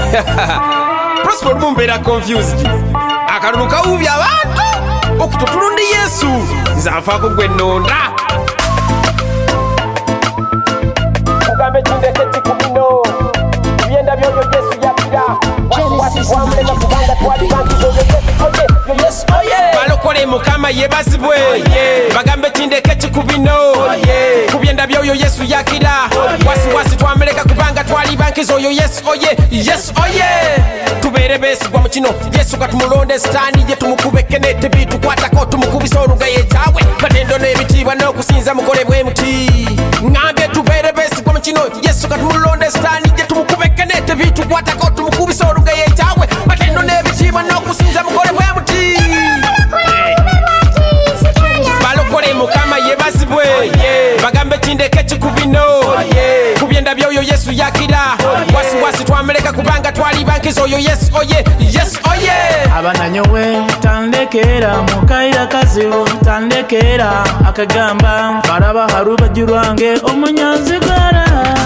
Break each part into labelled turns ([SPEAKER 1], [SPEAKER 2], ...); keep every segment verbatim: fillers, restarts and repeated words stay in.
[SPEAKER 1] Prosper Mumbera confused. Akalulu kawubya abantu okututulundi Yesu nzanfaako gwe nnonda. Ugambe kindeke kikumino byenda by'oyo Yesu yapira wasiwasi kwamuleka kubanga twali bantu oyo Yesu oye Yesu oye balokole Mukama yebazibwe bagambe kindeke kikubino kubyenda by'oyo Yesu yakira wasiwasi twamuleka kubanga twali bankizo oyo Yesu oye Yesu oye tubeere beesigwa mu kino Yesu katumulonde sitaani ye tumukube kenete bitukwatako tumukubisa olugaye kyawe matendo n'ebitiibwa n'okusinza mukolebwe muti ngambye tubeere beesigwa mu kino Yesu katumulonde sitaani ye tumukube kenete bitukwatako tumukubisa olugaye kyawe matendo n'ebitiibwa n'okusinza mukolebwe muti balokole Mukama yebazibwe bagambe kindeke kikubino kubyenda by'oyo Yesu yakira wasiwasi twamuleka kubanga twali bankizo oyo Yesu oye Yesu oye
[SPEAKER 2] abananyowe tandekera mukaira kazibu tandekera akagamba baraba haruba jirwange omunyanzigara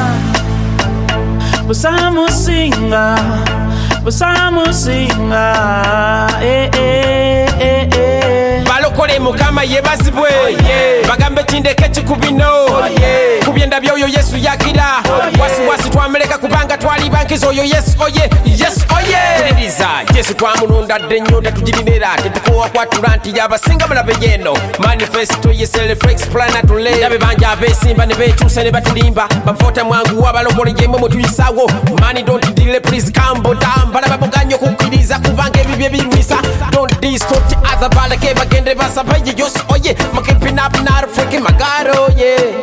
[SPEAKER 2] busamusinga busamusinga eh eh eh eh
[SPEAKER 1] balokole Mukama yebazibwe bagambe kindeke kikubino kubyenda by'oyo Yesu yakira wasiwasi twamuleka kubanga twali bankizo oyo Yesu oye Yesu oye Tendiza Yesu twamulonda dde nnyo tetugirinera tetukowa kwatula nti yabasinga mulabe yeno manifesto ye self-explanatory yabe banja abeesimba ne beetuusa ne batulimba bavoota mwangu abalokole yemwe mutuyisaawo mani don't delay please come down balaba buganya okukkiriza kubanga ebibyo ebirwisa don't distort the other balake bagende basaba ye Yesu oye makeeping up not freaking magaro yeah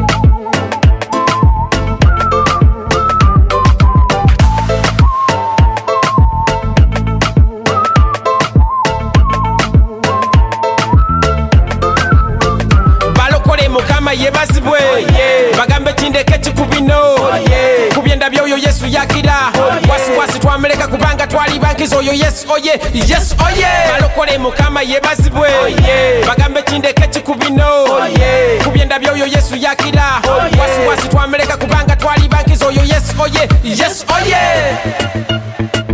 [SPEAKER 1] Mukama yebazibwe bagambe kindeke kikubino kubyenda by'oyo Yesu yakira wasiwasi twamuleka kubanga twali bankizo oyo Yesu oye Yesu oye balokole Mukama yebazibwe bagambe kindeke kikubino kubyenda by'oyo Yesu yakira wasiwasi twamuleka kubanga twali bankizo oyo Yesu oye Yesu oye